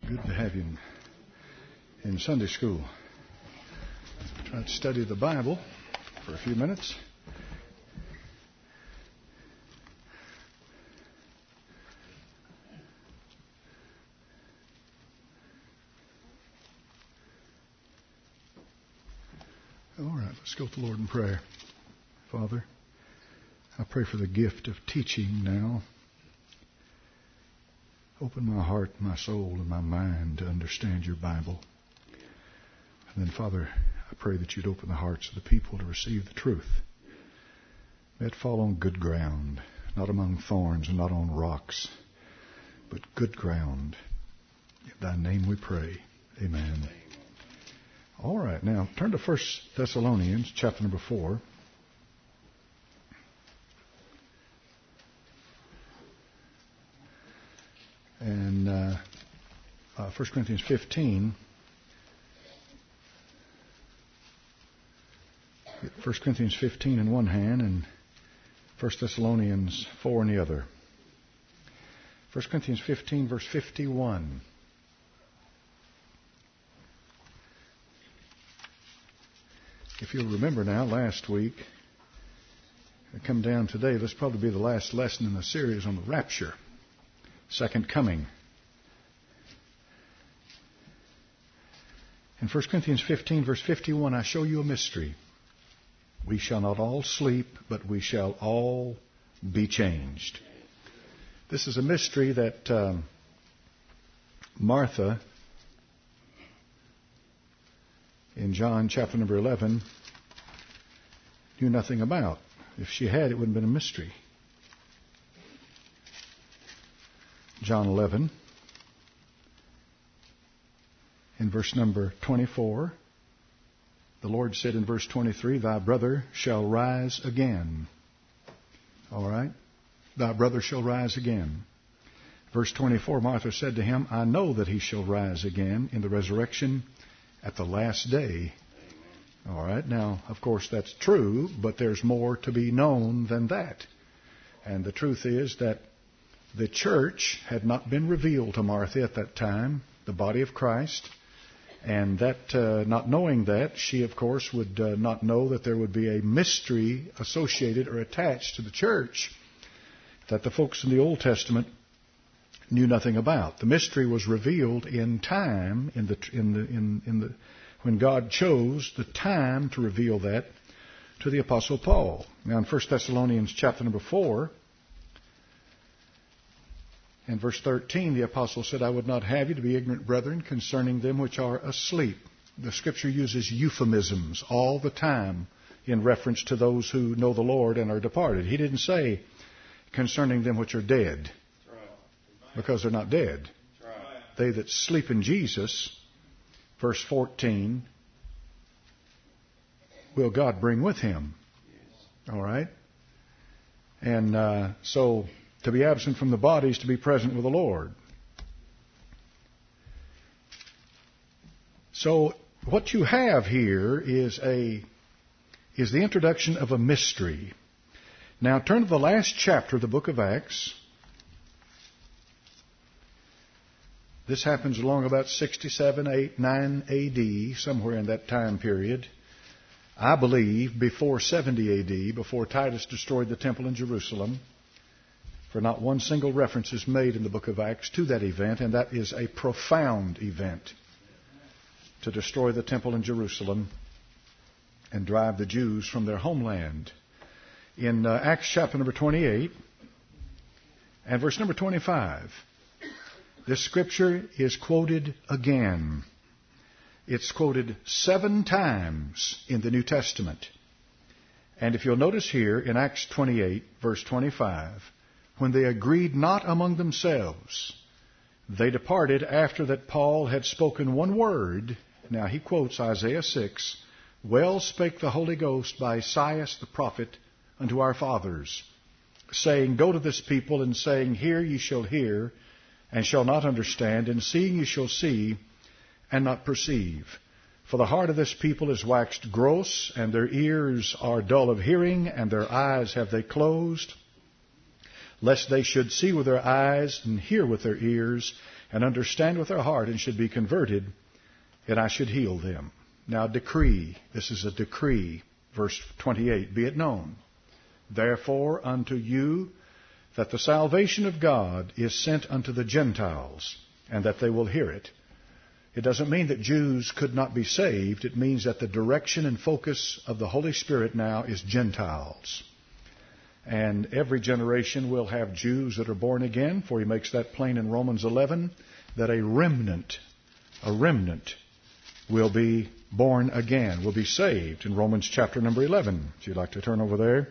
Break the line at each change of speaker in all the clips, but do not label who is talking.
Good to have you in Sunday school. Try to study the Bible for a few minutes. All right, let's go to the Lord in prayer. Father, I pray for the gift of teaching now. Open my heart, my soul, and my mind to understand your Bible. And then, Father, I pray that you'd open the hearts of the people to receive the truth. May it fall on good ground, not among thorns and not on rocks, but good ground. In thy name we pray. Amen. All right, now turn to 1 Thessalonians chapter number 4. And 1 Corinthians 15. 1 Corinthians 15 in one hand and 1 Thessalonians 4 in the other. 1 Corinthians 15 verse 51. If you'll remember now, last week, I come down today, this will probably be the last lesson in the series on the rapture. Second coming. In 1 Corinthians 15, verse 51, I show you a mystery. We shall not all sleep, but we shall all be changed. This is a mystery that Martha, in John chapter number 11, knew nothing about. If she had, it wouldn't have been a mystery. John 11, in verse number 24, the Lord said in verse 23, thy brother shall rise again. All right? Thy brother shall rise again. Verse 24, Martha said to him, I know that he shall rise again in the resurrection at the last day. All right? Now, of course, that's true, but there's more to be known than that. And the truth is that the church had not been revealed to Martha at that time, the body of Christ, and that not knowing that, she, of course, would not know that there would be a mystery associated or attached to the church that the folks in the Old Testament knew nothing about. The mystery was revealed in time, when God chose the time to reveal that to the Apostle Paul. Now, in 1 Thessalonians chapter number 4, in verse 13, the apostle said, I would not have you to be ignorant, brethren, concerning them which are asleep. The Scripture uses euphemisms all the time in reference to those who know the Lord and are departed. He didn't say concerning them which are dead, because they're not dead. They that sleep in Jesus, verse 14, will God bring with him. All right? And so to be absent from the body is to be present with the Lord. So what you have here is the introduction of a mystery. Now turn to the last chapter of the book of Acts. This happens along about 67, 8, 9 A.D., somewhere in that time period. I believe before 70 A.D., before Titus destroyed the temple in Jerusalem. For not one single reference is made in the book of Acts to that event, and that is a profound event to destroy the temple in Jerusalem and drive the Jews from their homeland. In Acts chapter number 28 and verse number 25, this scripture is quoted again. It's quoted 7 times in the New Testament. And if you'll notice here in Acts 28, verse 25, when they agreed not among themselves, they departed after that Paul had spoken one word. Now he quotes Isaiah 6, well spake the Holy Ghost by Esaias the prophet unto our fathers, saying, go to this people, and saying, hear ye shall hear, and shall not understand, and seeing ye shall see, and not perceive. For the heart of this people is waxed gross, and their ears are dull of hearing, and their eyes have they closed, lest they should see with their eyes and hear with their ears, and understand with their heart and should be converted, and I should heal them. Now decree, this is a decree, verse 28, be it known, therefore unto you that the salvation of God is sent unto the Gentiles, and that they will hear it. It doesn't mean that Jews could not be saved. It means that the direction and focus of the Holy Spirit now is Gentiles. And every generation will have Jews that are born again, for he makes that plain in Romans 11, that a remnant will be born again, will be saved in Romans chapter number 11. If you'd like to turn over there.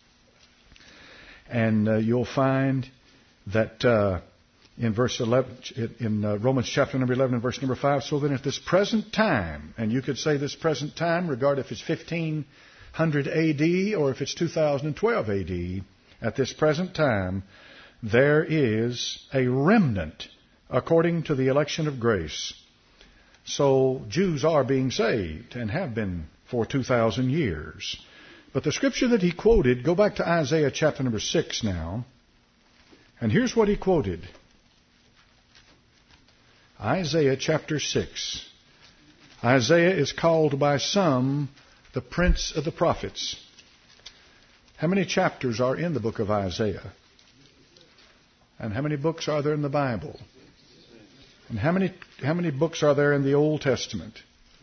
And you'll find that in verse 11, in Romans chapter number 11 and verse number 5, so then at this present time, and you could say this present time, regard if it's 1500 AD or if it's 2012 AD, at this present time, there is a remnant according to the election of grace. So Jews are being saved and have been for 2,000 years. But the scripture that he quoted, go back to Isaiah chapter number 6 now, and here's what he quoted. Isaiah chapter 6. Isaiah is called by some the prince of the prophets. How many chapters are in the book of Isaiah? And how many books are there in the Bible? And how many books are there in the Old Testament?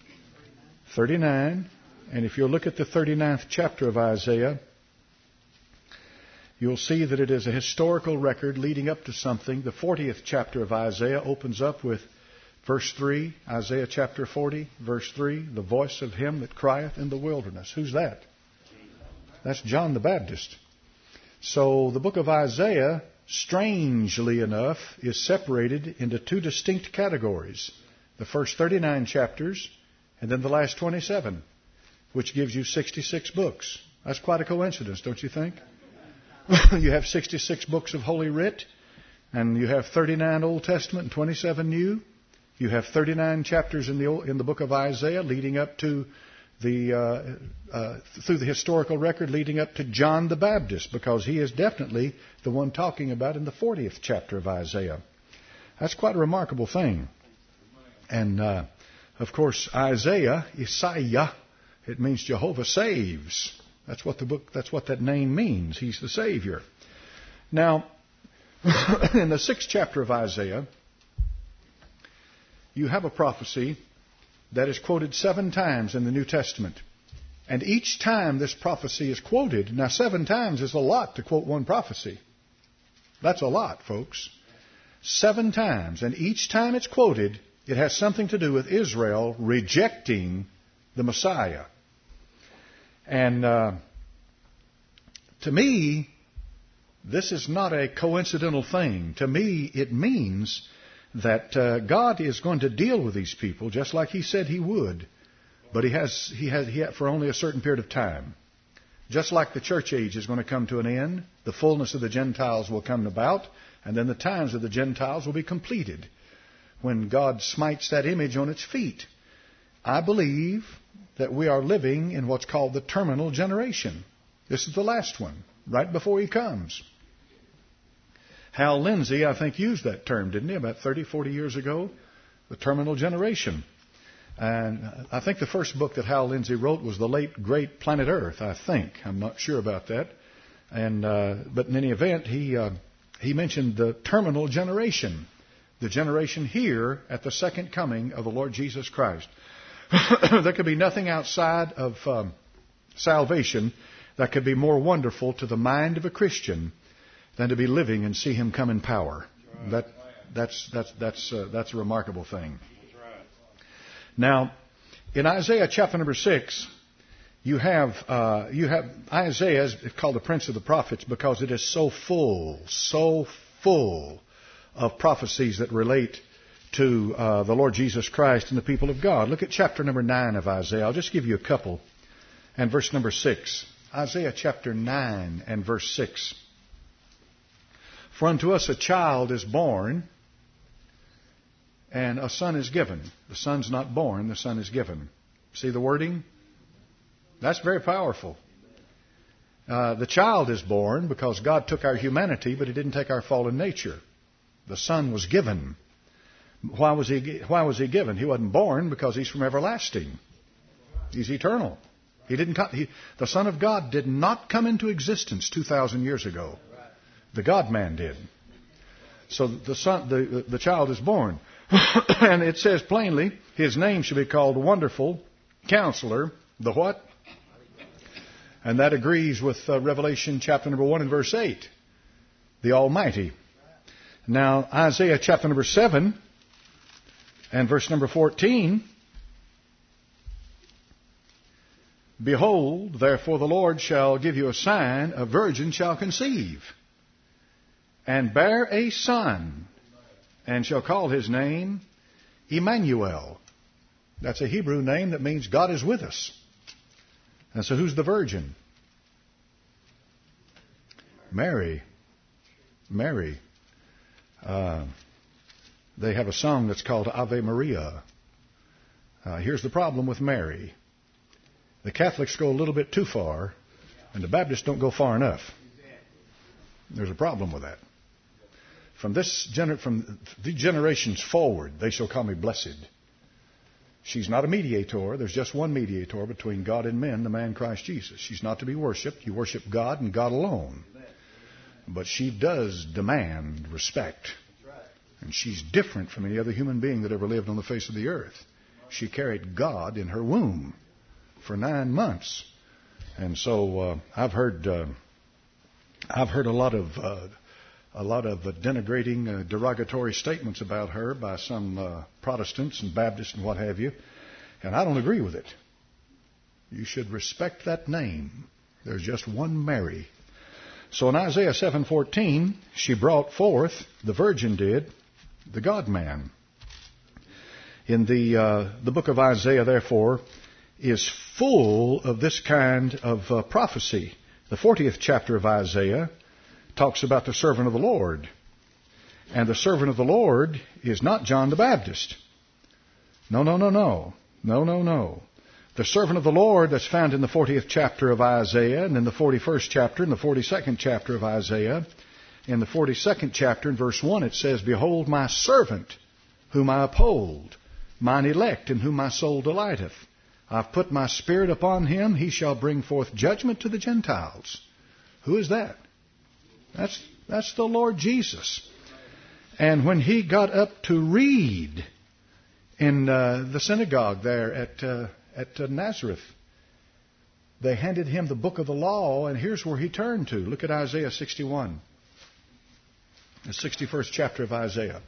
39. And if you'll look at the 39th chapter of Isaiah, you'll see that it is a historical record leading up to something. The 40th chapter of Isaiah opens up with verse 3, Isaiah chapter 40, verse 3, the voice of him that crieth in the wilderness. Who's that? That's John the Baptist. So the book of Isaiah, strangely enough, is separated into two distinct categories. The first 39 chapters and then the last 27, which gives you 66 books. That's quite a coincidence, don't you think? You have 66 books of Holy Writ, and you have 39 Old Testament and 27 New. You have 39 chapters in the book of Isaiah, leading up to through the historical record, leading up to John the Baptist, because he is definitely the one talking about in the 40th chapter of Isaiah. That's quite a remarkable thing. And of course, Isaiah, it means Jehovah saves. That's what that name means. He's the Savior. Now, in the 6th chapter of Isaiah, you have a prophecy that is quoted 7 times in the New Testament. And each time this prophecy is quoted, now 7 times is a lot to quote one prophecy. That's a lot, folks. 7 times. And each time it's quoted, it has something to do with Israel rejecting the Messiah. And to me, this is not a coincidental thing. To me, it means that God is going to deal with these people just like He said He would, but He has for only a certain period of time. Just like the church age is going to come to an end, the fullness of the Gentiles will come about, and then the times of the Gentiles will be completed when God smites that image on its feet. I believe that we are living in what's called the terminal generation. This is the last one, right before He comes. Hal Lindsey, I think, used that term, didn't he, about 30, 40 years ago? The terminal generation. And I think the first book that Hal Lindsey wrote was The Late Great Planet Earth, I think. I'm not sure about that. And but in any event, he mentioned the terminal generation, the generation here at the second coming of the Lord Jesus Christ. There could be nothing outside of salvation that could be more wonderful to the mind of a Christian than to be living and see Him come in power. That's a remarkable thing. Now, in Isaiah chapter number 6, you have Isaiah is called the Prince of the Prophets because it is so full of prophecies that relate to the Lord Jesus Christ and the people of God. Look at chapter number 9 of Isaiah. I'll just give you a couple. And verse number 6. Isaiah chapter 9 and verse 6. For unto us a child is born, and a son is given. The son's not born, the son is given. See the wording? That's very powerful. The child is born because God took our humanity, but He didn't take our fallen nature. The son was given. Why was he given? He wasn't born because he's from everlasting. He's eternal. The Son of God did not come into existence 2,000 years ago. The God-man did. So the child is born. And it says plainly, his name should be called Wonderful Counselor. The what? And that agrees with Revelation chapter number 1 and verse 8. The Almighty. Now, Isaiah chapter number 7 and verse number 14. Behold, therefore the Lord shall give you a sign, a virgin shall conceive, and bear a son, and shall call his name Emmanuel. That's a Hebrew name that means God is with us. And so who's the virgin? Mary. Mary. They have a song that's called Ave Maria. Here's the problem with Mary. The Catholics go a little bit too far, and the Baptists don't go far enough. There's a problem with that. From the generations forward, they shall call me blessed. She's not a mediator. There's just one mediator between God and men, the man Christ Jesus. She's not to be worshipped. You worship God and God alone. But she does demand respect. And she's different from any other human being that ever lived on the face of the earth. She carried God in her womb for 9 months. And so I've heard a lot of denigrating, derogatory statements about her by some Protestants and Baptists and what have you. And I don't agree with it. You should respect that name. There's just one Mary. So in Isaiah 7:14, she brought forth, the virgin did, the God-man. In the book of Isaiah, therefore, is full of this kind of prophecy. The 40th chapter of Isaiah talks about the servant of the Lord. And the servant of the Lord is not John the Baptist. No. The servant of the Lord that's found in the 40th chapter of Isaiah, and in the 41st chapter, and the 42nd chapter of Isaiah. In the 42nd chapter, in verse 1, it says, Behold my servant, whom I uphold, mine elect, in whom my soul delighteth. I've put my spirit upon him, he shall bring forth judgment to the Gentiles. Who is that? That's the Lord Jesus. And when he got up to read in the synagogue there at Nazareth, they handed him the book of the law, and here's where he turned to. Look at Isaiah 61, the 61st chapter of Isaiah.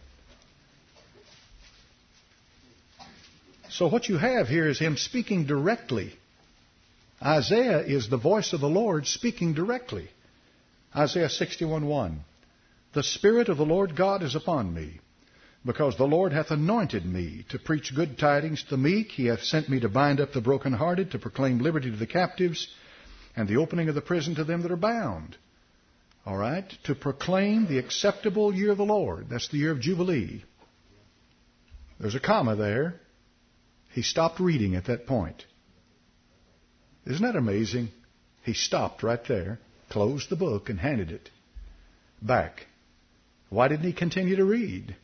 So what you have here is him speaking directly. Isaiah is the voice of the Lord speaking directly. Isaiah 61:1. The Spirit of the Lord God is upon me, because the Lord hath anointed me to preach good tidings to the meek. He hath sent me to bind up the brokenhearted, to proclaim liberty to the captives, and the opening of the prison to them that are bound. All right? To proclaim the acceptable year of the Lord. That's the year of Jubilee. There's a comma there. He stopped reading at that point. Isn't that amazing? He stopped right there, closed the book, and handed it back. Why didn't he continue to read?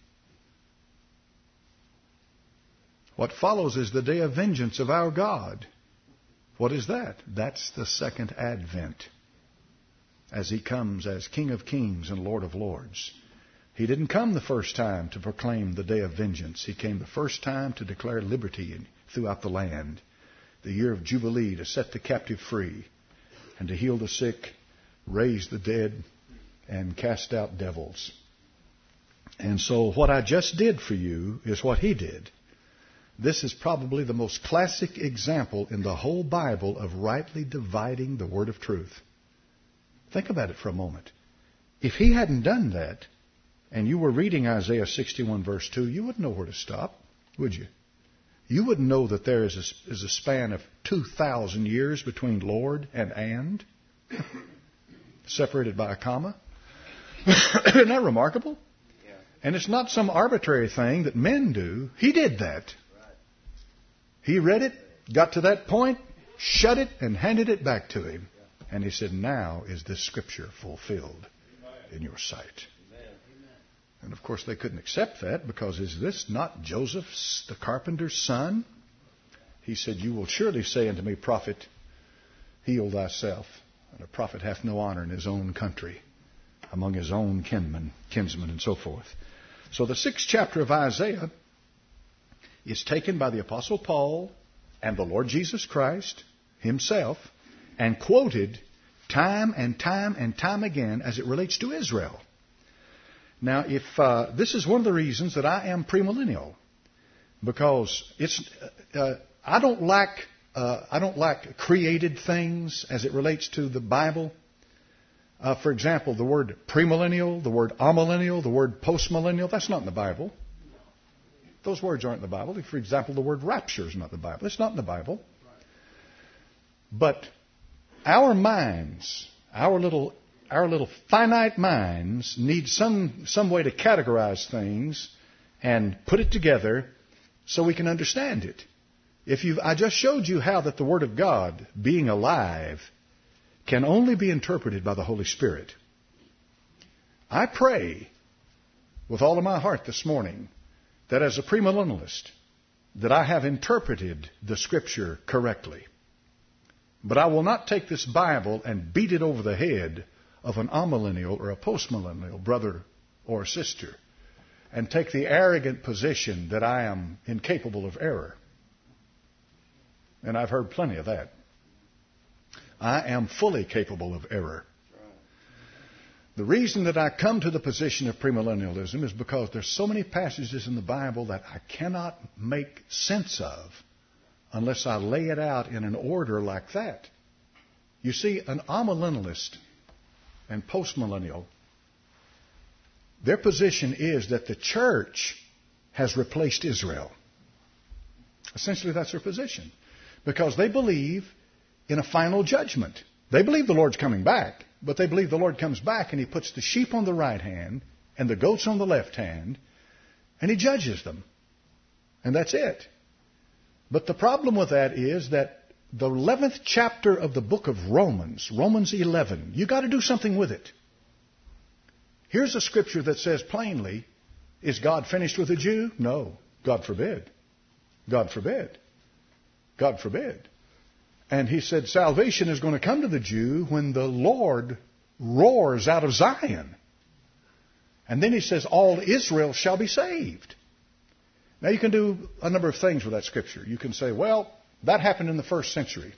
What follows is the day of vengeance of our God. What is that? That's the second advent, as he comes as King of Kings and Lord of Lords. He didn't come the first time to proclaim the day of vengeance. He came the first time to declare liberty throughout the land, the year of Jubilee, to set the captive free and to heal the sick, raise the dead, and cast out devils. And so what I just did for you is what he did. This is probably the most classic example in the whole Bible of rightly dividing the word of truth. Think about it for a moment. If he hadn't done that, and you were reading Isaiah 61 verse 2, you wouldn't know where to stop, would you? You wouldn't know that there is a span of 2,000 years between Lord and separated by a comma. Isn't that remarkable? Yeah. And it's not some arbitrary thing that men do. He did that. Right. He read it, got to that point, shut it, and handed it back to him. Yeah. And he said, now is this scripture fulfilled in your sight. And of course they couldn't accept that, because is this not Joseph, the carpenter's son? He said, you will surely say unto me, Prophet, heal thyself. And a prophet hath no honor in his own country, among his own kinsmen, and so forth. So the 6th chapter of Isaiah is taken by the Apostle Paul and the Lord Jesus Christ himself and quoted time and time and time again as it relates to Israel. Now, if this is one of the reasons that I am premillennial, because I don't like created things as it relates to the Bible. For example, the word premillennial, the word amillennial, the word postmillennial, that's not in the Bible. Those words aren't in the Bible. For example, the word rapture is not in the Bible. It's not in the Bible. But our minds, our little finite minds, need some way to categorize things and put it together so we can understand it. I just showed you how that the Word of God, being alive, can only be interpreted by the Holy Spirit. I pray with all of my heart this morning that as a premillennialist, that I have interpreted the Scripture correctly. But I will not take this Bible and beat it over the head of an amillennial or a postmillennial brother or sister and take the arrogant position that I am incapable of error. And I've heard plenty of that. I am fully capable of error. The reason that I come to the position of premillennialism is because there's so many passages in the Bible that I cannot make sense of unless I lay it out in an order like that. You see, an amillennialist and postmillennial, their position is that the church has replaced Israel. Essentially, that's their position. Because they believe in a final judgment. They believe the Lord's coming back, but they believe the Lord comes back and He puts the sheep on the right hand and the goats on the left hand, and He judges them. And that's it. But the problem with that is that the 11th chapter of the book of Romans, Romans 11, you got to do something with it. Here's a scripture that says plainly, is God finished with a Jew? No. God forbid. God forbid. God forbid. And he said salvation is going to come to the Jew when the Lord roars out of Zion. And then he says all Israel shall be saved. Now you can do a number of things with that scripture. You can say, well, that happened in the 1st century.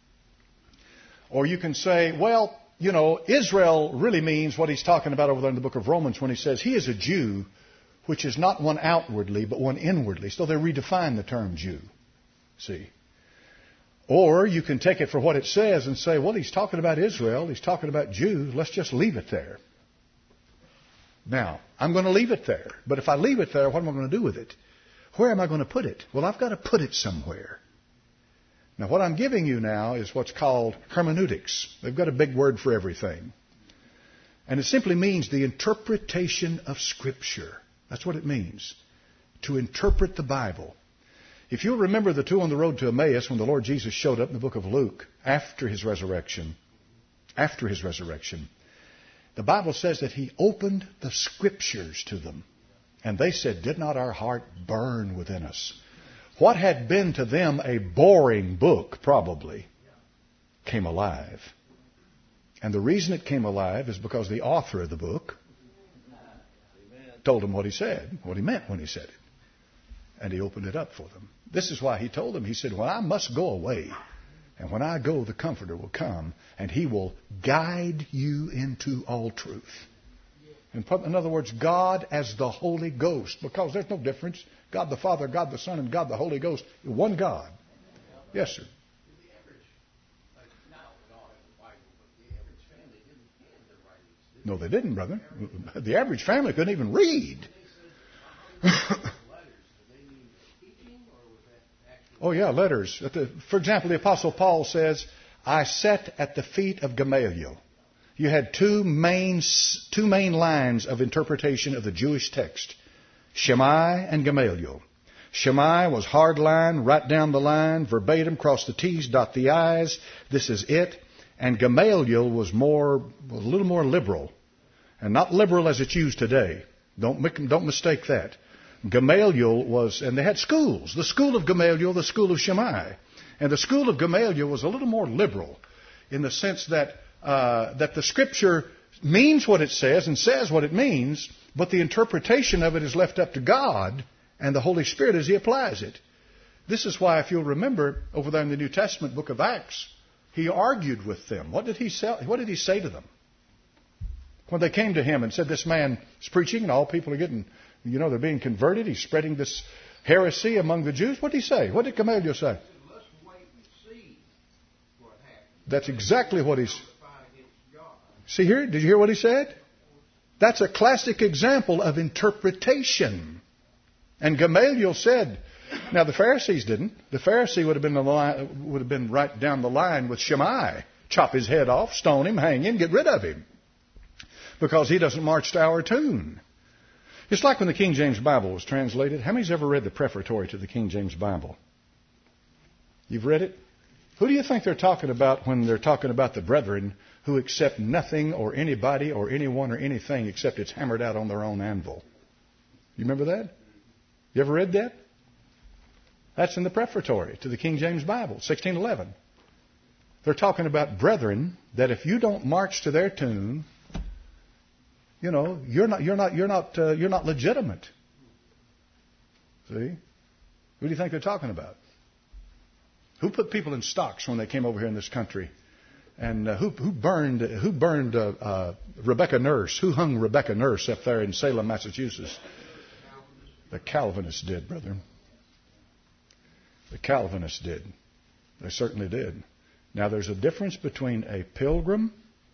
Or you can say, well, you know, Israel really means what he's talking about over there in the book of Romans when he says he is a Jew, which is not one outwardly, but one inwardly. So they redefine the term Jew. See? Or you can take it for what it says and say, well, he's talking about Israel. He's talking about Jews. Let's just leave it there. Now, I'm going to leave it there. But if I leave it there, what am I going to do with it? Where am I going to put it? Well, I've got to put it somewhere. Now, what I'm giving you now is what's called hermeneutics. They've got a big word for everything. And it simply means the interpretation of Scripture. That's what it means, to interpret the Bible. If you'll remember the two on the road to Emmaus when the Lord Jesus showed up in the book of Luke after His resurrection, the Bible says that He opened the Scriptures to them. And they said, did not our heart burn within us? What had been to them a boring book, probably, came alive. And the reason it came alive is because the author of the book told them what he said, what he meant when he said it. And he opened it up for them. This is why he told them, he said, well, I must go away. And when I go, the Comforter will come, and He will guide you into all truth. In other words, God as the Holy Ghost, because there's no difference. God the Father, God the Son, and God the Holy Ghost, one God. Yes, sir. No, they didn't, brother. The average family couldn't even read. Oh, yeah, letters. For example, the Apostle Paul says, I sat at the feet of Gamaliel. You had two main lines of interpretation of the Jewish text, Shammai and Gamaliel. Shammai was hard line, right down the line, verbatim, cross the T's, dot the I's, this is it. And Gamaliel was a little more liberal, and not liberal as it's used today. Don't mistake that. Gamaliel was, and they had schools. The school of Gamaliel, the school of Shammai. And the school of Gamaliel was a little more liberal in the sense that the Scripture means what it says and says what it means, but the interpretation of it is left up to God and the Holy Spirit as He applies it. This is why, if you'll remember, over there in the New Testament book of Acts, He argued with them. What did He say to them? When they came to Him and said, this man is preaching and all people are getting, they're being converted. He's spreading this heresy among the Jews. What did he say? What did Gamaliel say?
Let's wait and see what happens.
That's exactly what he's... See here? Did you hear what he said? That's a classic example of interpretation. And Gamaliel said, now the Pharisees didn't. The Pharisee would have been right down the line with Shammai. Chop his head off, stone him, hang him, get rid of him. Because he doesn't march to our tune. It's like when the King James Bible was translated. How many's ever read the prefatory to the King James Bible? You've read it? Who do you think they're talking about when they're talking about the brethren who accept nothing or anybody or anyone or anything except it's hammered out on their own anvil? You remember that? You ever read that? That's in the prefatory to the King James Bible, 1611. They're talking about brethren that if you don't march to their tune, you're not legitimate. See? Who do you think they're talking about? Who put people in stocks when they came over here in this country? And who burned Rebecca Nurse? Who hung Rebecca Nurse up there in Salem, Massachusetts? The Calvinists did, brethren. The Calvinists did. They certainly did. Now, there's a difference between a pilgrim.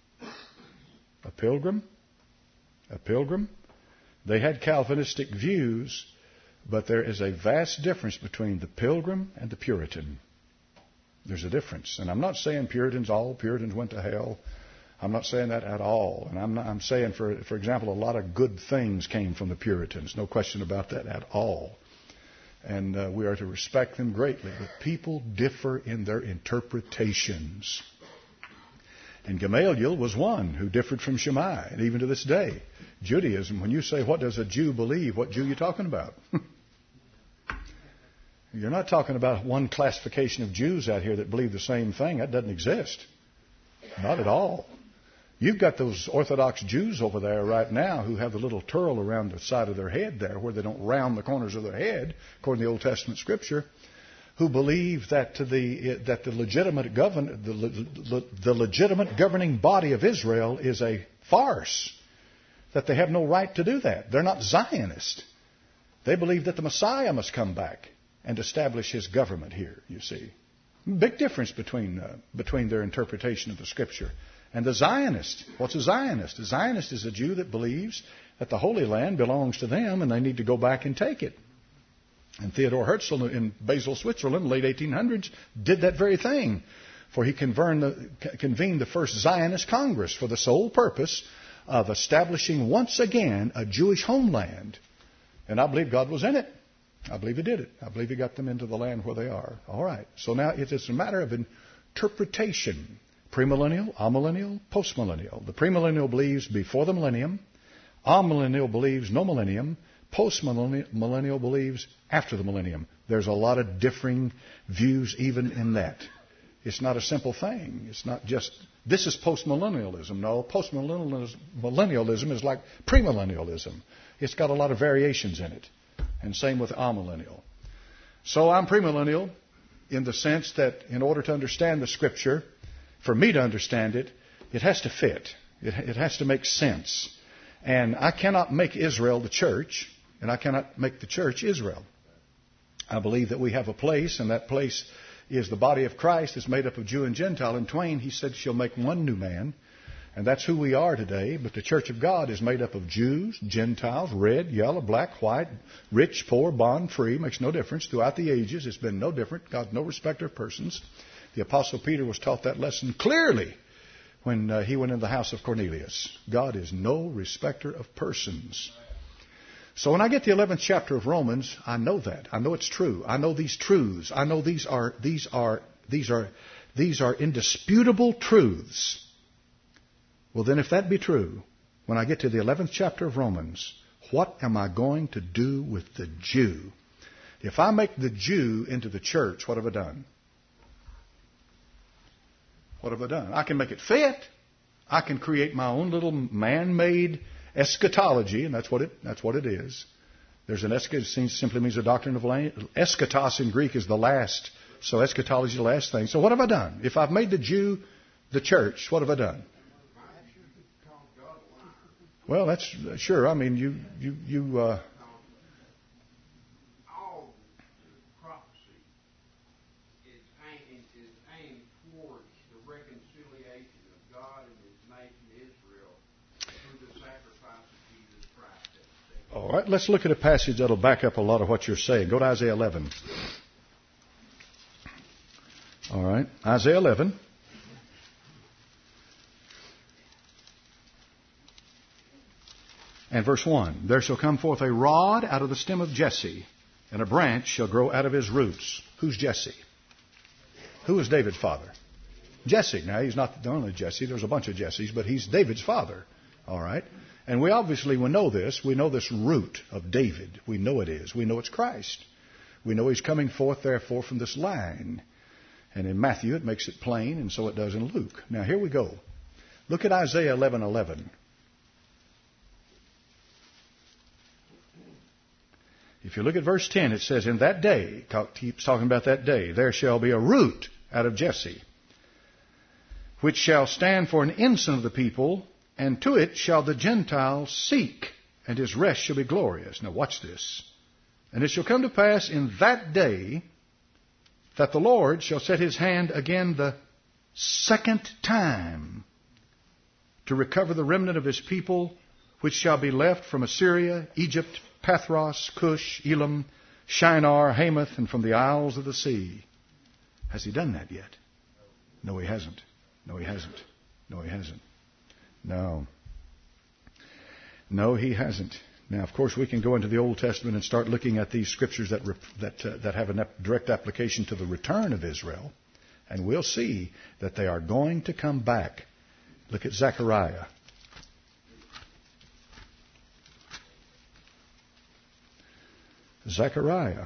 They had Calvinistic views, but there is a vast difference between the pilgrim and the Puritan. There's a difference. And I'm not saying all Puritans went to hell. I'm not saying that at all. And I'm saying, for example, a lot of good things came from the Puritans. No question about that at all. And we are to respect them greatly. But people differ in their interpretations. And Gamaliel was one who differed from Shammai. And even to this day, Judaism, when you say, what does a Jew believe? What Jew are you talking about? You're not talking about one classification of Jews out here that believe the same thing. That doesn't exist. Not at all. You've got those Orthodox Jews over there right now who have the little turl around the side of their head there where they don't round the corners of their head, according to the Old Testament Scripture, who believe that the legitimate governing body of Israel is a farce, that they have no right to do that. They're not Zionists. They believe that the Messiah must come back and establish His government here, you see. Big difference between their interpretation of the Scripture and the Zionist. What's a Zionist? A Zionist is a Jew that believes that the Holy Land belongs to them and they need to go back and take it. And Theodor Herzl in Basel, Switzerland, late 1800s, did that very thing. For he convened the first Zionist Congress for the sole purpose of establishing once again a Jewish homeland. And I believe God was in it. I believe He did it. I believe He got them into the land where they are. All right. So now it is a matter of interpretation. Premillennial, amillennial, postmillennial. The premillennial believes before the millennium. Amillennial believes no millennium. Postmillennial believes after the millennium. There's a lot of differing views even in that. It's not a simple thing. It's not just, this is postmillennialism. No, postmillennialism is like premillennialism. It's got a lot of variations in it. And same with amillennial. So I'm premillennial in the sense that in order to understand the Scripture, for me to understand it, it has to fit. It has to make sense. And I cannot make Israel the church, and I cannot make the church Israel. I believe that we have a place, and that place is the body of Christ. It's made up of Jew and Gentile. In twain, He said, she'll make one new man. And that's who we are today. But the church of God is made up of Jews, Gentiles, red, yellow, black, white, rich, poor, bond, free. Makes no difference. Throughout the ages, it's been no different. God's no respecter of persons. The Apostle Peter was taught that lesson clearly when he went in the house of Cornelius. God is no respecter of persons. So when I get to the 11th chapter of Romans, I know that. I know it's true. I know these truths. I know these are indisputable truths. Well, then if that be true, when I get to the 11th chapter of Romans, what am I going to do with the Jew? If I make the Jew into the church, what have I done? What have I done? I can make it fit. I can create my own little man-made eschatology, and that's what it is. There's an eschatology, simply means a doctrine of eschatos in Greek is the last. So eschatology is the last thing. So what have I done? If I've made the Jew the church, what have I done? Well, that's sure. I mean, you
all prophecy is aimed towards the reconciliation of God and His nation Israel through the sacrifice of Jesus Christ.
All right, let's look at a passage that'll back up a lot of what you're saying. Go to Isaiah 11. All right, Isaiah 11. And verse 1, there shall come forth a rod out of the stem of Jesse, and a branch shall grow out of his roots. Who's Jesse? Who is David's father? Jesse. Now, he's not the only Jesse. There's a bunch of Jesses, but he's David's father. All right? And we know this. We know this root of David. We know it is. We know it's Christ. We know he's coming forth, therefore, from this line. And in Matthew, it makes it plain, and so it does in Luke. Now, here we go. Look at Isaiah 11:11. If you look at verse 10, it says, in that day, keeps talking about that day, there shall be a root out of Jesse, which shall stand for an ensign of the people, and to it shall the Gentiles seek, and his rest shall be glorious. Now watch this. And it shall come to pass in that day that the Lord shall set his hand again the second time to recover the remnant of his people, which shall be left from Assyria, Egypt, Pathros, Cush, Elam, Shinar, Hamath, and from the isles of the sea. Has he done that yet? No, he hasn't. No, he hasn't. No, he hasn't. No. No, he hasn't. Now, of course, we can go into the Old Testament and start looking at these scriptures that have a direct application to the return of Israel, and we'll see that they are going to come back. Look at Zechariah. Zechariah.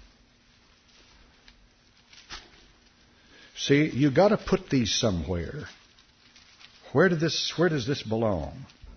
See, you've got to put these somewhere. Where does this belong?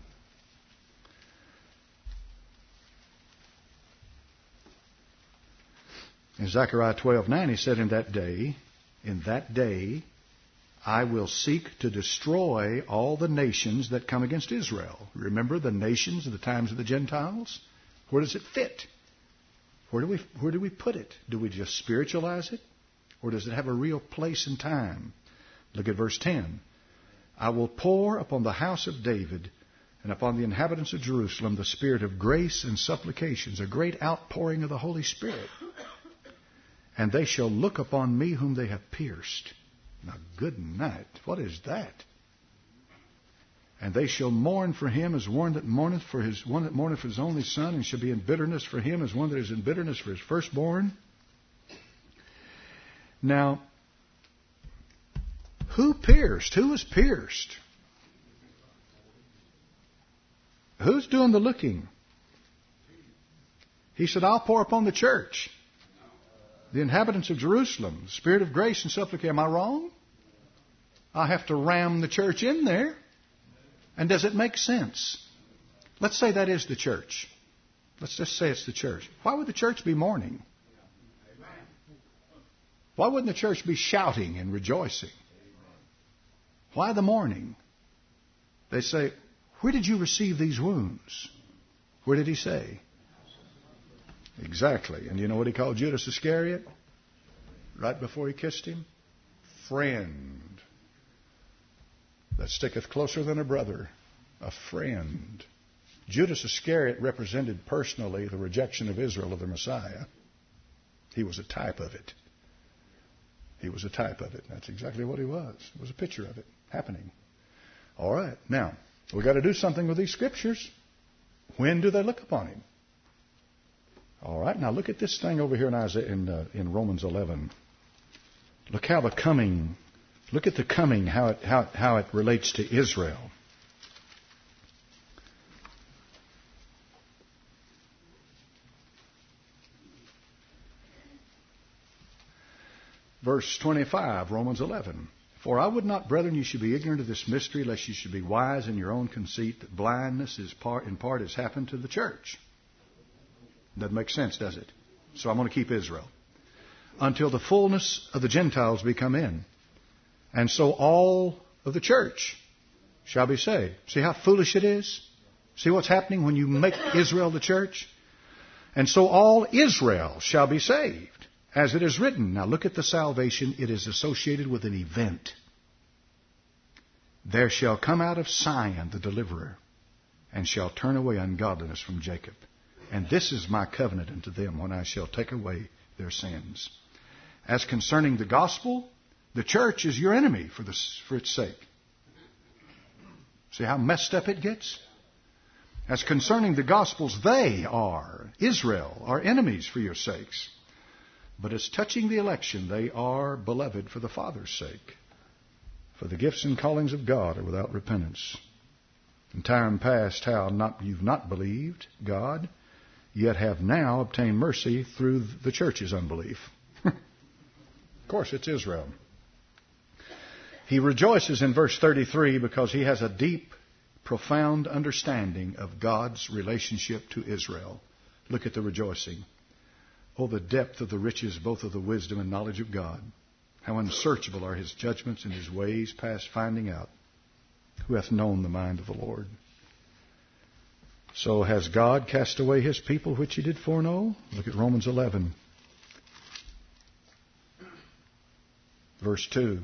In Zechariah 12:9, he said, in that day, I will seek to destroy all the nations that come against Israel. Remember the nations of the times of the Gentiles? Where does it fit? Where do we put it? Do we just spiritualize it? Or does it have a real place and time? Look at verse 10. I will pour upon the house of David and upon the inhabitants of Jerusalem the spirit of grace and supplications, a great outpouring of the Holy Spirit. And they shall look upon me whom they have pierced. Now, good night. What is that? And they shall mourn for him as one that mourneth for his only son, and shall be in bitterness for him as one that is in bitterness for his firstborn. Now, who pierced? Who was pierced? Who's doing the looking? He said, I'll pour upon the church, the inhabitants of Jerusalem, the spirit of grace and supplication. Am I wrong? I have to ram the church in there. And does it make sense? Let's say that is the church. Let's just say it's the church. Why would the church be mourning? Why wouldn't the church be shouting and rejoicing? Why the mourning? They say, where did you receive these wounds? Where did he say? Exactly. And you know what he called Judas Iscariot? Right before he kissed him? Friend. That sticketh closer than a brother. A friend. Judas Iscariot represented personally the rejection of Israel of the Messiah. He was a type of it. He was a type of it. That's exactly what he was. It was a picture of it happening. All right. Now, we've got to do something with these scriptures. When do they look upon him? All right. Now, look at this thing over here in Isaiah, in Romans 11. Look how the coming... Look at the coming, how it relates to Israel. Verse 25, Romans 11. For I would not, brethren, you should be ignorant of this mystery, lest you should be wise in your own conceit, that blindness in part has happened to the church. Doesn't make sense, does it? So I'm going to keep Israel. Until the fullness of the Gentiles be come in. And so all of the church shall be saved. See how foolish it is? See what's happening when you make Israel the church? And so all Israel shall be saved. As it is written, now look at the salvation. It is associated with an event. There shall come out of Zion the deliverer, and shall turn away ungodliness from Jacob. And this is my covenant unto them, when I shall take away their sins. As concerning the gospel, the church is your enemy for its sake. See how messed up it gets? As concerning the gospels, they are, Israel, are enemies for your sakes. But as touching the election, they are beloved for the Father's sake. For the gifts and callings of God are without repentance. In time past, you've not believed God, yet have now obtained mercy through the church's unbelief. Of course, it's Israel. He rejoices in verse 33 because he has a deep, profound understanding of God's relationship to Israel. Look at the rejoicing. Oh, the depth of the riches, both of the wisdom and knowledge of God. How unsearchable are his judgments and his ways past finding out. Who hath known the mind of the Lord? So has God cast away his people which he did foreknow? Look at Romans 11. Verse 2.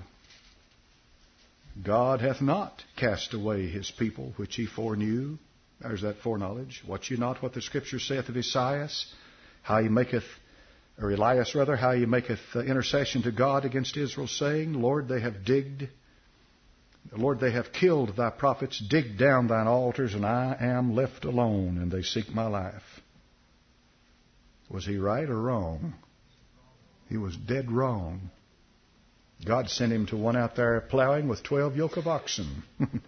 God hath not cast away his people which he foreknew. There's that foreknowledge. Watch you not what the Scripture saith of Esaias? How he maketh, or Elias rather, how he maketh intercession to God against Israel, saying, Lord, they have killed thy prophets, digged down thine altars, and I am left alone, and they seek my life. Was he right or wrong? He was dead wrong. God sent him to one out there plowing with 12 yoke of oxen.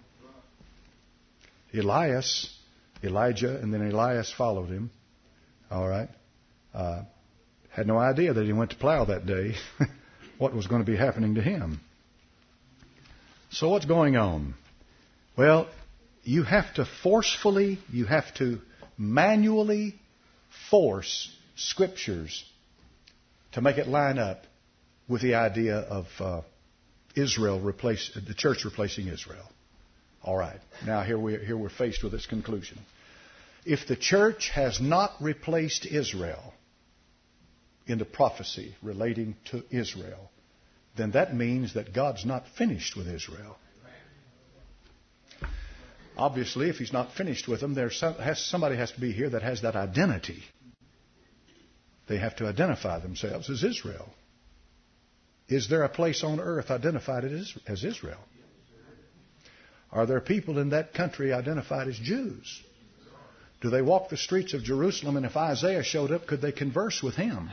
Elijah, and then Elias followed him. All right. Had no idea that he went to plow that day, what was going to be happening to him. So what's going on? Well, you have to manually force Scriptures to make it line up with the idea of the church replacing Israel. All right. Now here we're faced with this conclusion. If the church has not replaced Israel in the prophecy relating to Israel, then that means that God's not finished with Israel. Obviously, if he's not finished with them, somebody has to be here that has that identity. They have to identify themselves as Israel. Is there a place on earth identified as Israel? Are there people in that country identified as Jews? Do they walk the streets of Jerusalem, and if Isaiah showed up, could they converse with him?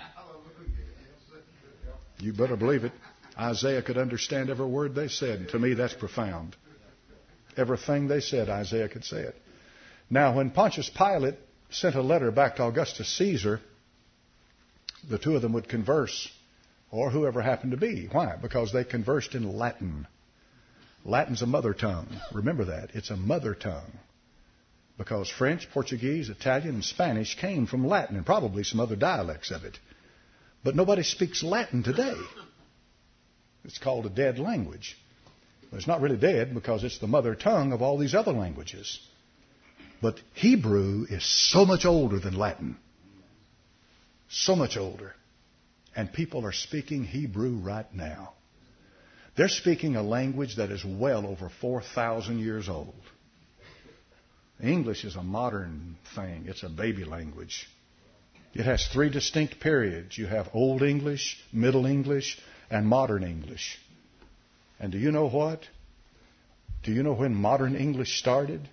You better believe it. Isaiah could understand every word they said. To me, that's profound. Everything they said, Isaiah could say it. Now, when Pontius Pilate sent a letter back to Augustus Caesar, the two of them would converse, or whoever happened to be. Why? Because they conversed in Latin. Latin's a mother tongue. Remember that. It's a mother tongue. Because French, Portuguese, Italian, and Spanish came from Latin, and probably some other dialects of it. But nobody speaks Latin today. It's called a dead language. But it's not really dead because it's the mother tongue of all these other languages. But Hebrew is so much older than Latin. So much older. And people are speaking Hebrew right now. They're speaking a language that is well over 4,000 years old. English is a modern thing. It's a baby language. It has three distinct periods. You have Old English, Middle English, and Modern English. And do you know what? Do you know when Modern English started?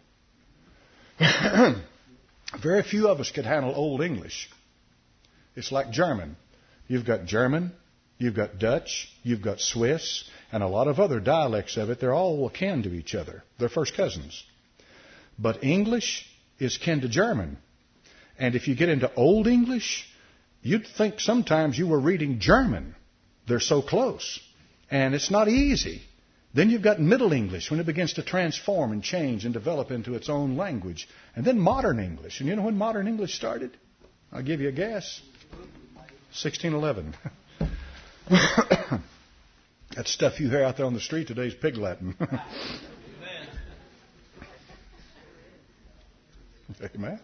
Very few of us could handle Old English. It's like German. You've got German, you've got Dutch, you've got Swiss, and a lot of other dialects of it. They're all akin to each other. They're first cousins. But English is kin to German. And if you get into Old English, you'd think sometimes you were reading German. They're so close. And it's not easy. Then you've got Middle English when it begins to transform and change and develop into its own language. And then Modern English. And you know when Modern English started? I'll give you a guess. 1611. That stuff you hear out there on the street today is Pig Latin. Amen.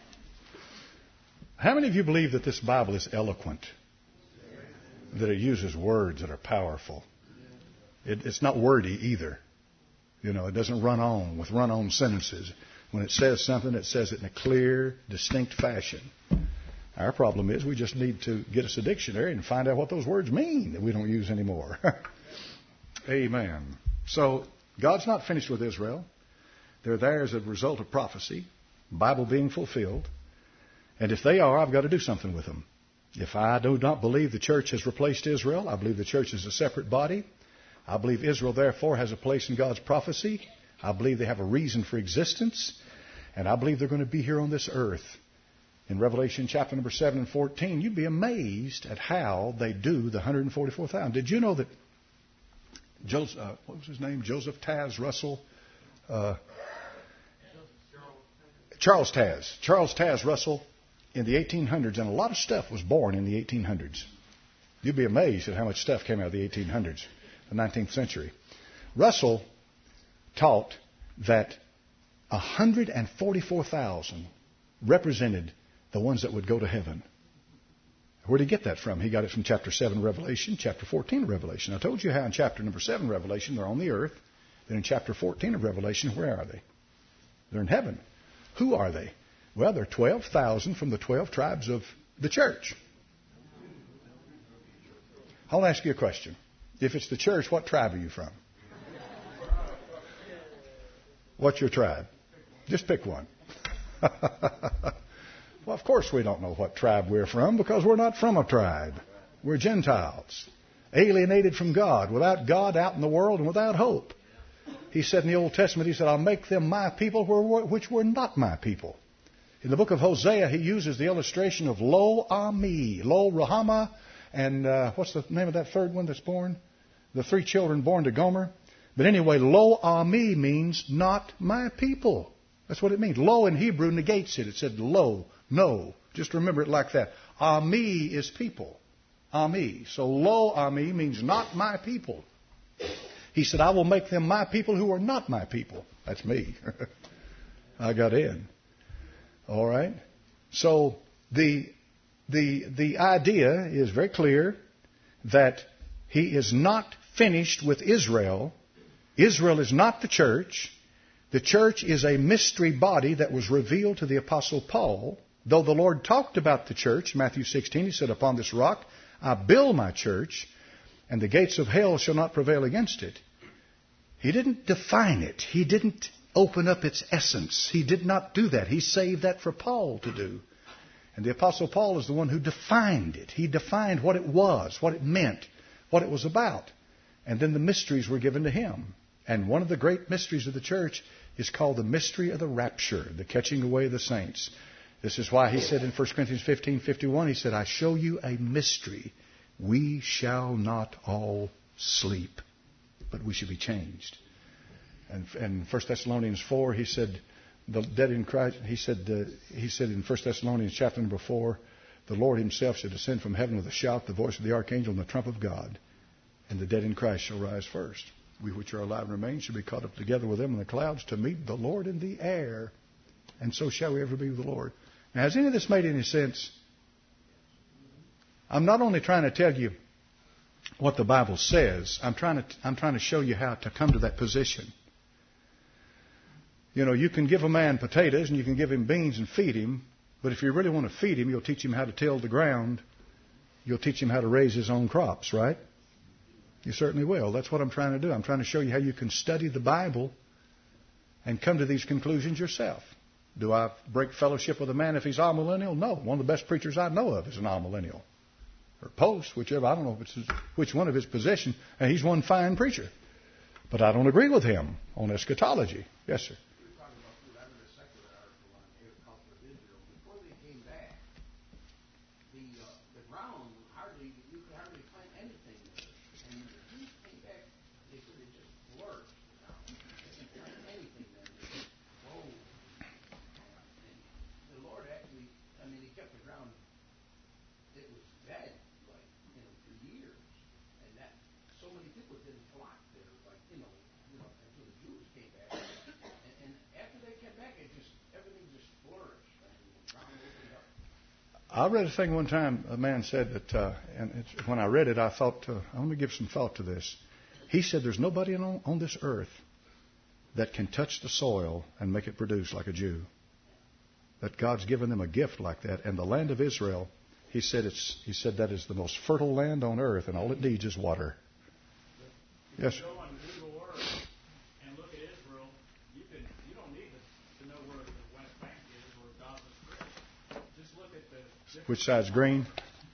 How many of you believe that this Bible is eloquent? That it uses words that are powerful? It's not wordy either. You know, it doesn't run on with run-on sentences. When it says something, it says it in a clear, distinct fashion. Our problem is we just need to get us a dictionary and find out what those words mean that we don't use anymore. Amen. So, God's not finished with Israel. They're there as a result of prophecy, Bible being fulfilled. And if they are, I've got to do something with them. If I do not believe the church has replaced Israel, I believe the church is a separate body. I believe Israel, therefore, has a place in God's prophecy. I believe they have a reason for existence. And I believe they're going to be here on this earth. In Revelation chapter number 7 and 14, you'd be amazed at how they do the 144,000. Did you know that Joseph, what was his name? Joseph Taz Russell? Charles Taz Russell in the 1800s, and a lot of stuff was born in the 1800s. You'd be amazed at how much stuff came out of the 1800s, the 19th century. Russell taught that 144,000 represented the ones that would go to heaven. Where did he get that from? He got it from chapter 7 of Revelation, chapter 14 of Revelation. I told you how in chapter number 7 of Revelation they're on the earth. Then in chapter 14 of Revelation, where are they? They're in heaven. Who are they? Well, they're 12,000 from the 12 tribes of the church. I'll ask you a question. If it's the church, what tribe are you from? What's your tribe? Just pick one. Well, of course we don't know what tribe we're from because we're not from a tribe. We're Gentiles, alienated from God, without God out in the world and without hope. He said in the Old Testament, he said, I'll make them my people which were not my people. In the book of Hosea, he uses the illustration of Lo Ami, Lo Rahama, and what's the name of that third one that's born? The 3 children born to Gomer. But anyway, Lo Ami means not my people. That's what it means. Lo in Hebrew negates it. It said lo, no. Just remember it like that. Ami is people. Ami. So Lo Ami means not my people. He said, I will make them my people who are not my people. That's me. I got in. All right. So the idea is very clear that he is not finished with Israel. Israel is not the church. The church is a mystery body that was revealed to the Apostle Paul. Though the Lord talked about the church, Matthew 16, he said, upon this rock I build my church, and the gates of hell shall not prevail against it. He didn't define it. He didn't open up its essence. He did not do that. He saved that for Paul to do. And the Apostle Paul is the one who defined it. He defined what it was, what it meant, what it was about. And then the mysteries were given to him. And one of the great mysteries of the church is called the mystery of the rapture, the catching away of the saints. This is why he said in 1 Corinthians 15:51, he said, I show you a mystery. We shall not all sleep, but we shall be changed. And 1 Thessalonians 4, he said, the dead in Christ, he said in 1 Thessalonians chapter number 4, the Lord himself shall descend from heaven with a shout, the voice of the archangel, and the trump of God. And the dead in Christ shall rise first. We which are alive and remain shall be caught up together with them in the clouds to meet the Lord in the air. And so shall we ever be with the Lord. Now, has any of this made any sense? I'm not only trying to tell you what the Bible says, I'm trying to show you how to come to that position. You know, you can give a man potatoes and you can give him beans and feed him, but if you really want to feed him, you'll teach him how to till the ground. You'll teach him how to raise his own crops, right? You certainly will. That's what I'm trying to do. I'm trying to show you how you can study the Bible and come to these conclusions yourself. Do I break fellowship with a man if he's amillennial? No. One of the best preachers I know of is an amillennial. Or post, whichever. I don't know if it's which one of his position. And he's one fine preacher. But I don't agree with him on eschatology. Yes, sir.
Before they came back, the ground you could hardly plant anything. people didn't flock there, like, until the Jews came back. And after they came back, everything just flourished. I mean, the ground opened up.
I read a thing one time. A man said that, when I read it, I thought, I want to give some thought to this. He said, "There's nobody on this earth that can touch the soil and make it produce like a Jew. That God's given them a gift like that, and the land of Israel." He said that is the most fertile land on earth, and all it needs is water. Yes, sir.
Go on Google Earth and look at Israel. You don't need to know where the West Bank is or Gaza Strip. Just look at the
Which side's green?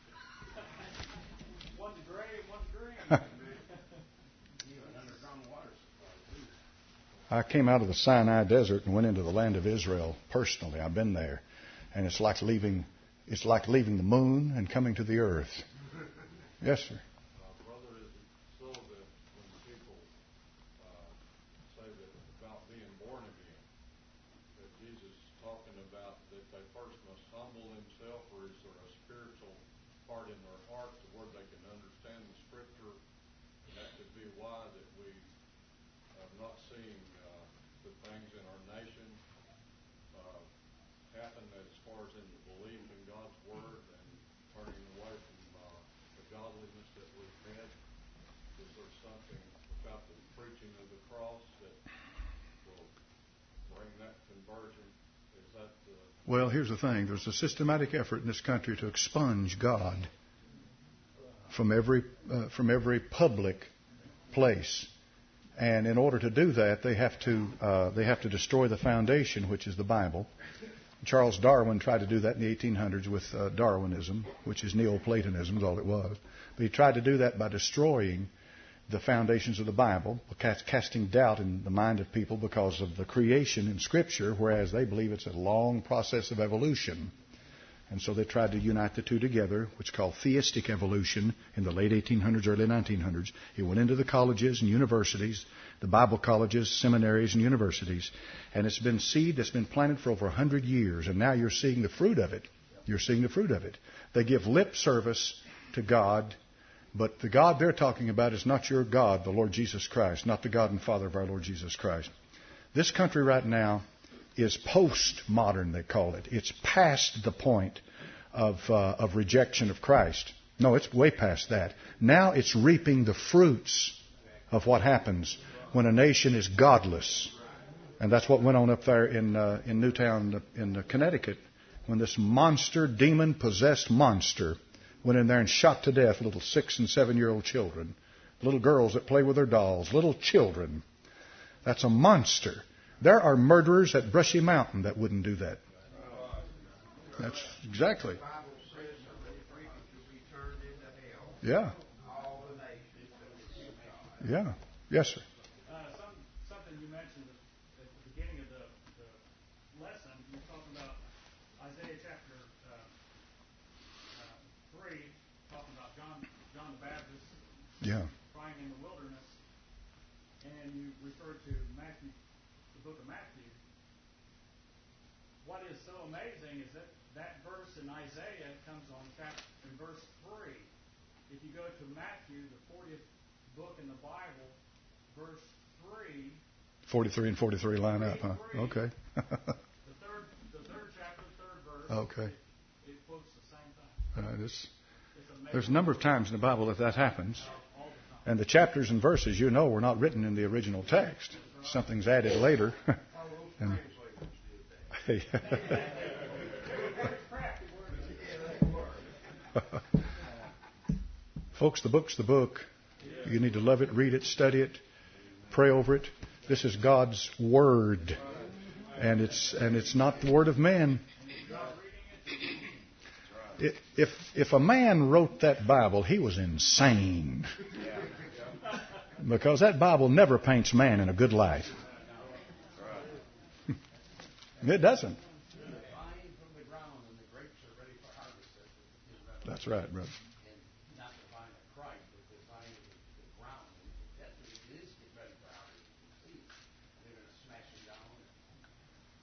one's gray and one's green.
Even underground water supply, too.
I came out of the Sinai Desert and went into the land of Israel personally. I've been there, and it's like leaving the moon and coming to the earth. Yes, sir.
Brother, is it so that when people say that about being born again, that Jesus is talking about that they first must humble themselves, or is there a spiritual part in their heart to where they can understand the Scripture? And that could be why that we are not seeing the things in our nation happen as far as in the belief in God's Word and turning away from the godliness that we've had. Is there something about the preaching of the cross that will bring that conversion? Is that the...
Well, here's the thing. There's a systematic effort in this country to expunge God from every public place. And in order to do that, they have to destroy the foundation, which is the Bible. Charles Darwin tried to do that in the 1800s with Darwinism, which is Neoplatonism, is all it was. But he tried to do that by destroying the foundations of the Bible, casting doubt in the mind of people because of the creation in Scripture, whereas they believe it's a long process of evolution. And so they tried to unite the two together, which is called theistic evolution in the late 1800s, early 1900s. It went into the colleges and universities, the Bible colleges, seminaries, and universities. And it's been seed that's been planted for over 100 years, and now you're seeing the fruit of it. You're seeing the fruit of it. They give lip service to God, but the God they're talking about is not your God, the Lord Jesus Christ, not the God and Father of our Lord Jesus Christ. This country right now is postmodern, they call it. It's past the point of rejection of Christ. No, it's way past that. Now it's reaping the fruits of what happens when a nation is godless. And that's what went on up there in Newtown, in Connecticut, when this monster, demon-possessed monster went in there and shot to death little 6- and 7-year-old children, little girls that play with their dolls, little children. That's a monster. There are murderers at Brushy Mountain that wouldn't do that. That's exactly.
The Bible says that the wicked will be turned into hell.
Yeah.
All the nations will be
Yeah. Yes, sir.
Something you mentioned at the beginning of the lesson. You're talking about Isaiah chapter 3, talking about John the Baptist crying in the wilderness, and you referred to Matthew, the book of Matthew. What is so amazing is that verse in Isaiah comes on in verse 3. If you go to Matthew, the 40th book in the Bible, verse 3.
43 and 43 line up, huh? Okay.
the third chapter, third verse.
Okay.
It quotes the same thing.
It's there's a number of times in the Bible that happens. And the chapters and verses, were not written in the original text. Something's added later. And, folks, the book's the book. You need to love it, read it, study it, pray over it. This is God's Word. And it's not the word of man. If a man wrote that Bible, he was insane. Because that Bible never paints man in a good light. It doesn't. That's right, brother.
And not the vine of Christ, but the vine of the ground. And that's what it is, get ready for harvest. They're going to smash it down.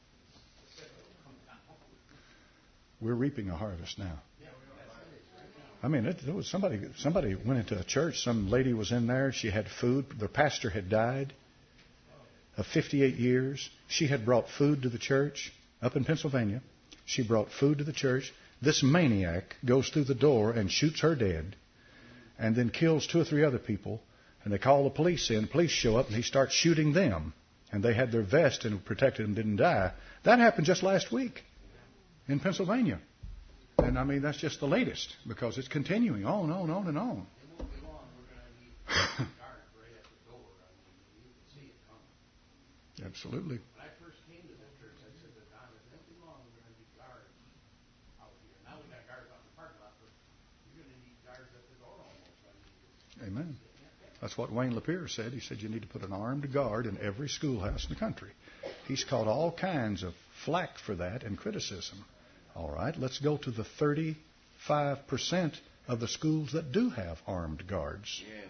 The sickle will come down.
We're reaping a harvest now. I mean, it was somebody went into a church. Some lady was in there. She had food. The pastor had died of 58 years. She had brought food to the church up in Pennsylvania. She brought food to the church. This maniac goes through the door and shoots her dead and then kills 2 or 3 other people. And they call the police in. Police show up and he starts shooting them. And they had their vest and protected them, didn't die. That happened just last week in Pennsylvania. And I mean, that's just the latest because it's continuing on and on and on.
It won't be long. We're going to need guards right at the door. I mean, you can see it coming.
Absolutely.
When I first came to this church, I said to Don, it won't be long. We're going to need guards out here. Now we got guards out in the parking lot, but you're going to need guards at the door almost. I mean,
Amen. That's what Wayne Lapierre said. He said you need to put an armed guard in every schoolhouse in the country. He's caught all kinds of flack for that and criticism. All right, let's go to the 35% of the schools that do have armed guards.
yes.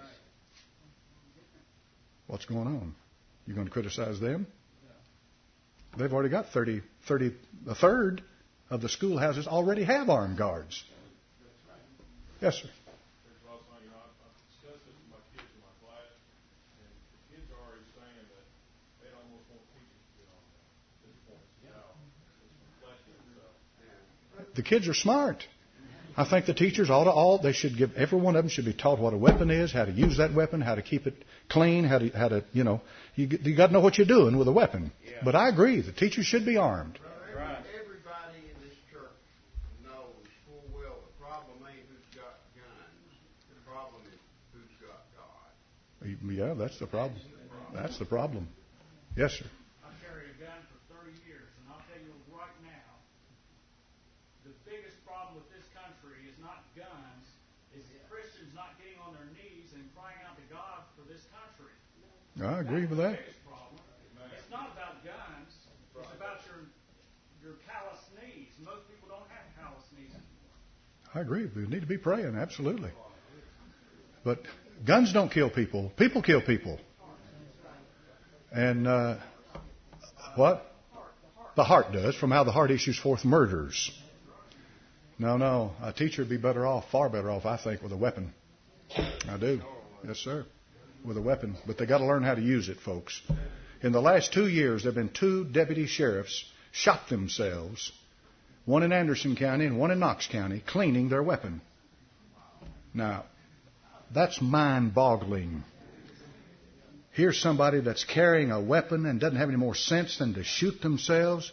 What's going on? You going to criticize them? They've already got a third of the schoolhouses already have armed guards. Yes, sir.
There's also, I've discussed this with my kids in my class, and the kids are already saying that they almost want teachers to get on that at this point. Now, it's reflecting itself.
The kids are smart. I think the teachers they should give, every one of them should be taught what a weapon is, how to use that weapon, how to keep it clean, how to you got to know what you're doing with a weapon.
Yeah.
But I agree, the teachers should be armed.
Right.
Everybody in this church knows full well the problem ain't who's got guns. The problem is who's got God.
Yeah, that's the problem. That's the problem. Yes, sir.
I carry a gun for 30 years, and I'll tell you right now, the biggest problem with this country is not guns, is Christians not getting on their knees and crying out to God for this country.
I agree with that.
That's the biggest problem. It's not about guns. It's about your callous knees. Most people don't have callous knees anymore.
I agree. We need to be praying, absolutely. But guns don't kill people. People kill people. And what? The heart does, from how the heart issues forth murders. No. A teacher would be better off, far better off, I think, with a weapon. I do. Yes, sir. With a weapon. But they got to learn how to use it, folks. In the last 2 years, there have been 2 deputy sheriffs shot themselves, one in Anderson County and one in Knox County, cleaning their weapon. Now, that's mind-boggling. Here's somebody that's carrying a weapon and doesn't have any more sense than to shoot themselves,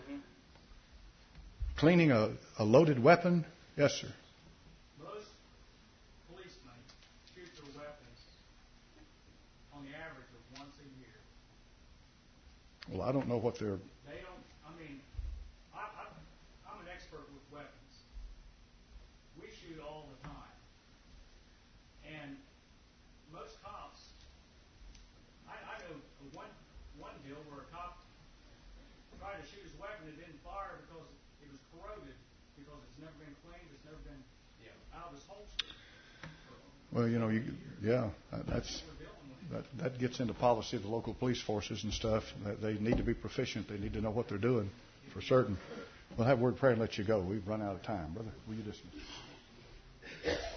cleaning a loaded weapon. Yes, sir.
Most policemen shoot their weapons on the average of once a year.
Well, I don't know what they're...
They don't, I'm an expert with weapons. We shoot all the time. And most cops, I know one deal where a cop tried to shoot his weapon, it didn't fire because it was corroded, because it's never been cleaned, it's never been out of his holster.
Well, that gets into policy of the local police forces and stuff. They need to be proficient. They need to know what they're doing for certain. We'll have a word of prayer and let you go. We've run out of time. Brother, will you dismiss?